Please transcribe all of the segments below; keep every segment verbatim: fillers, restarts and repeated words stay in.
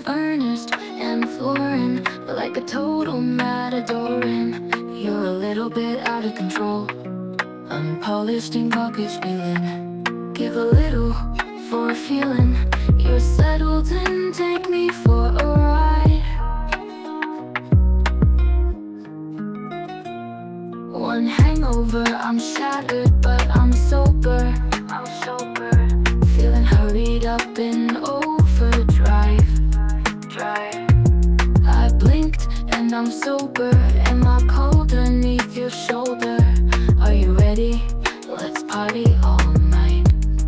earnest and foreign, like a total matadorin. You're a little bit out of control, unpolished and gawkish feeling. Give a little for a feeling. You're settled and take me for a ride. One hangover, I'm shattered, but I'm sober. I'm sober. Feeling hurried up in overdrive. Drive. I blinked and I'm sober. Am I cold underneath your shoulder? Are you ready? Let's party all night.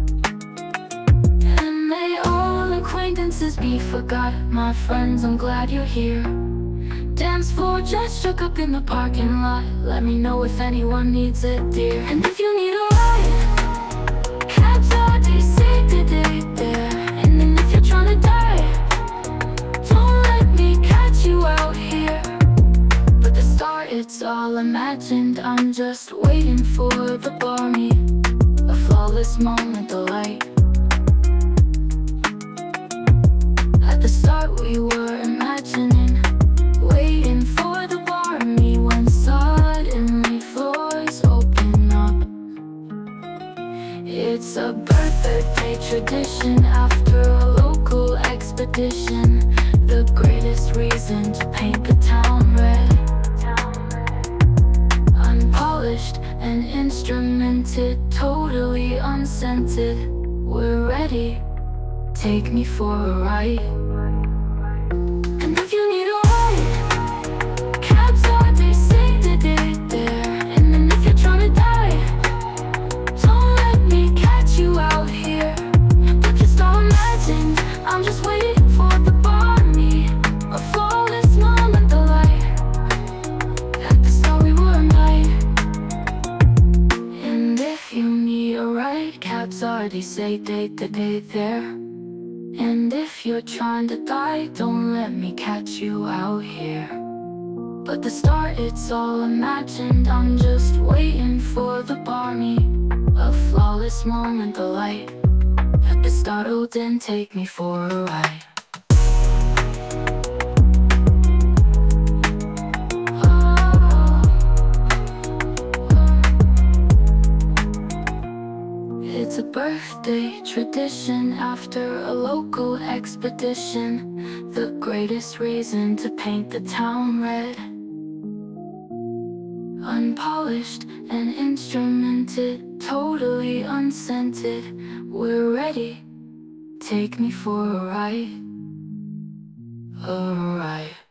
And may all acquaintances be forgot. My friends, I'm glad you're here. Dance floor just shook up in the parking lot. Let me know if anyone needs it, dear. And if you need a ride, cabs are they say today there. And then if you're trying to die, don't let me catch you out here. But the start, it's all imagined. I'm just waiting for the bar me, a flawless moment, the light. At the start we were imagining, waiting for the bar me, when suddenly floors open up. It's a birthday tradition after a local expedition. The greatest reason to paint the town red. Unpolished and instrumented, totally unscented. We're ready, take me for a ride. And if you need a ride, cabs are they say today there. And then if you're trying to die, don't let me catch you out here. But just all imagined, I'm just waiting for the bar me, a flawless moment, the light. At the start we were a night. And if you need a ride, cabs are they say day to day there. And if you're trying to die, don't let me catch you out here. But the start, it's all imagined. I'm just waiting for the bar me, a flawless moment, the light. At the start, oh, then take me for a ride. It's a birthday tradition after a local expedition. The greatest reason to paint the town red. Unpolished and instrumented, totally unscented. We're ready, take me for a ride. A ride.